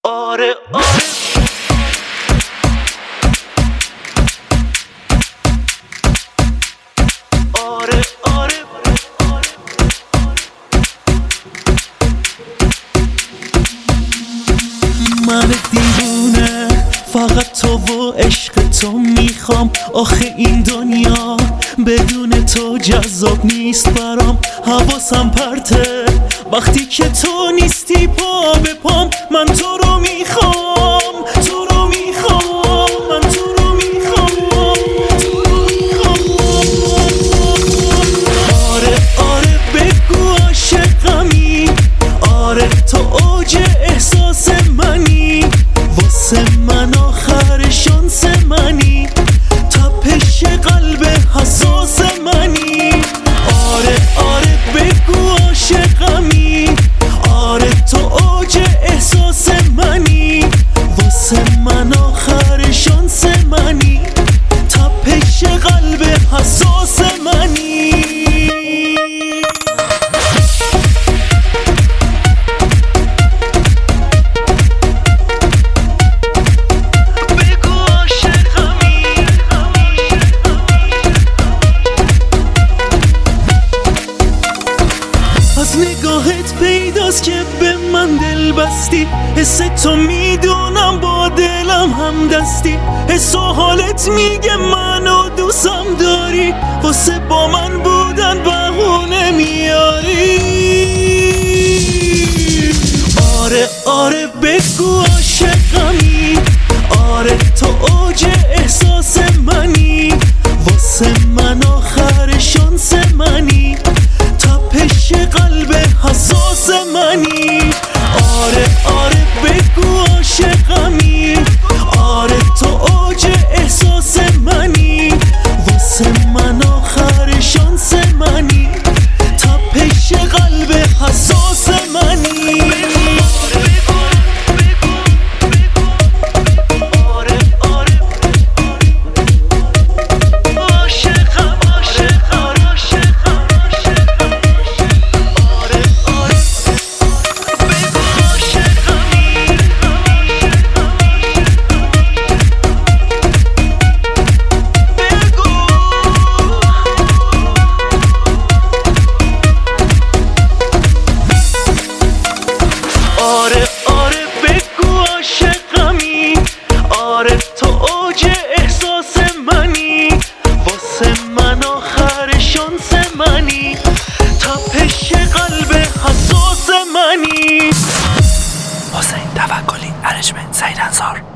آره آره آره آره من دیوونه فقط تو و عشق تو میخوام. آخه این دنیا بدون تو جذاب نیست برام. حواسم پرته وقتی که تو نیستی، پا به پام من تو رو میخوام، تو رو میخوام، من تو رو میخوام، تو رو میخوام. آره آره بگو عاشقمی، آره تو اوج احساس منی، واسه من آخر شانس منی، تپش قلب حساس منی. آره آره بگو عاشقمی، آره تو اوج احساس منی، واسه من آخر شانس منی، تپش قلب حساس منی. از نگاهت پیداست که به من دل بستی، حس تو میدونم با دلم هم دستی، حس و حالت میگه منو دوستم داری، واسه با من بودن بهونه میاری. آره آره بگو عاشقمی، آره تو اوج احساس منی، واسه من آخر شانس منی، تپش قلب حساس منی. آره آره بگو عاشقمی، آره تو اوج احساس منی، واسه من آخر شانس منی، تپش قلب حساس منی. آره آره بگو عاشقمی، آره تو اوج احساس منی، واسه من آخر شانس منی، تپش قلب حساس منی. حسین توکلی، ارنجمنت سعید انصار.